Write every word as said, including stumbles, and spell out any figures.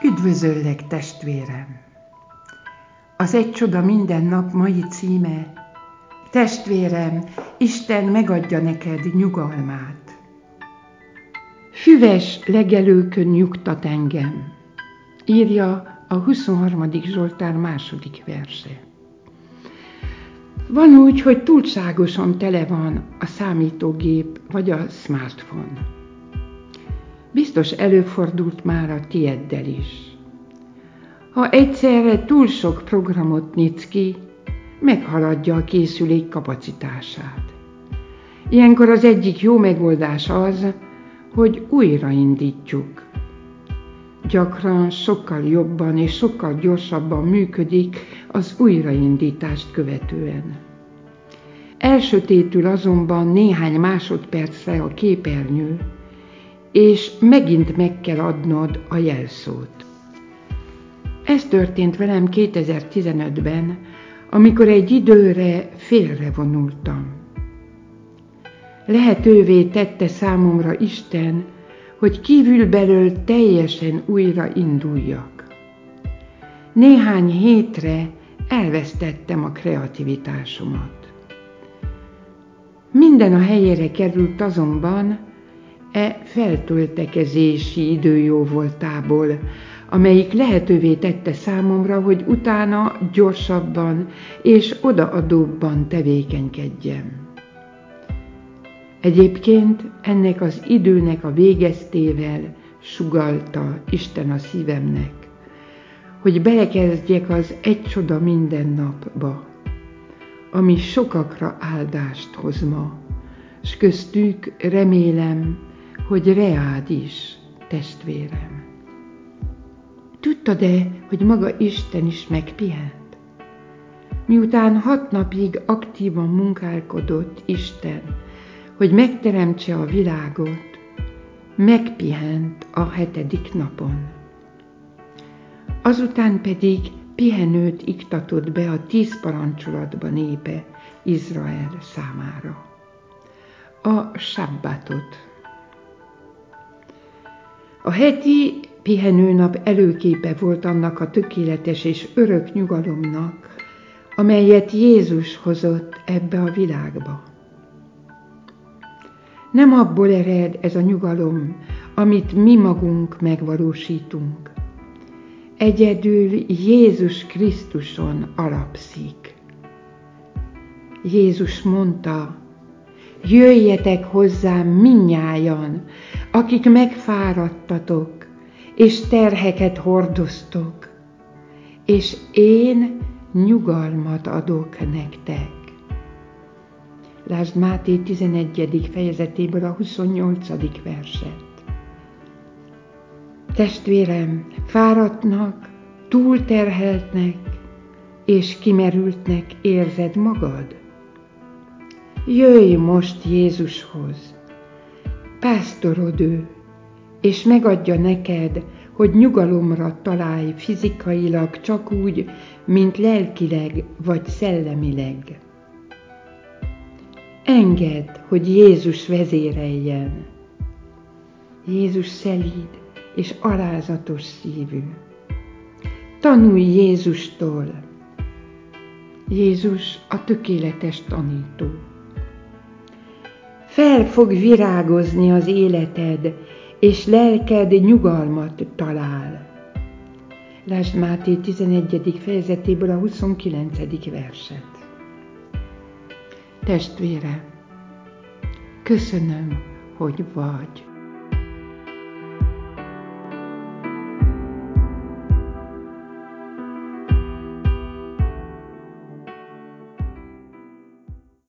Üdvözöllek, testvérem! Az Egy csoda minden nap mai címe: Testvérem, Isten megadja neked nyugalmát. Füves legelőkön nyugtat engem, írja a huszonharmadik Zsoltár második verse. Van úgy, hogy túlságosan tele van a számítógép vagy a smartphone. Biztos előfordult már a tieddel is. Ha egyszerre túl sok programot nyitsz ki, meghaladja a készülék kapacitását. Ilyenkor az egyik jó megoldás az, hogy újraindítjuk. Gyakran sokkal jobban és sokkal gyorsabban működik az újraindítást követően. Elsötétül azonban néhány másodpercre a képernyő, és megint meg kell adnod a jelszót. Ez történt velem kétezer-tizenötben, amikor egy időre félrevonultam. Lehetővé tette számomra Isten, hogy kívülbelül teljesen újra induljak. Néhány hétre elvesztettem a kreativitásomat. Minden a helyére került azonban e feltöltekezési időjóvoltából, amelyik lehetővé tette számomra, hogy utána gyorsabban és odaadóbban tevékenykedjem. Egyébként ennek az időnek a végeztével sugallta Isten a szívemnek, hogy belekezdjek az Egy csoda minden napba, ami sokakra áldást hoz ma, s köztük remélem, hogy reád is, testvérem. Tudtad-e, hogy maga Isten is megpihent? Miután hat napig aktívan munkálkodott Isten, hogy megteremtse a világot, megpihent a hetedik napon. Azután pedig pihenőt iktatott be a tíz parancsolatba népe Izrael számára. A sabbatot. A heti pihenőnap előképe volt annak a tökéletes és örök nyugalomnak, amelyet Jézus hozott ebbe a világba. Nem abból ered ez a nyugalom, amit mi magunk megvalósítunk. Egyedül Jézus Krisztuson alapszik. Jézus mondta: jöjjetek hozzám mindnyájan, akik megfáradtatok, és terheket hordoztok, és én nyugalmat adok nektek. Lásd Máté tizenegyedik fejezetéből a huszonnyolcadik verset. Testvérem, fáradtnak, túlterheltnek és kimerültnek érzed magad? Jöjj most Jézushoz, pásztorod ő, és megadja neked, hogy nyugalomra találj fizikailag csak úgy, mint lelkileg vagy szellemileg. Engedd, hogy Jézus vezéreljen. Jézus szelíd és alázatos szívű. Tanulj Jézustól. Jézus a tökéletes tanító. Fel fog virágozni az életed, és lelked nyugalmat talál. Lásd Máté tizenegyedik fejezetéből a huszonkilencedik verset. Testvérem, köszönöm, hogy vagy.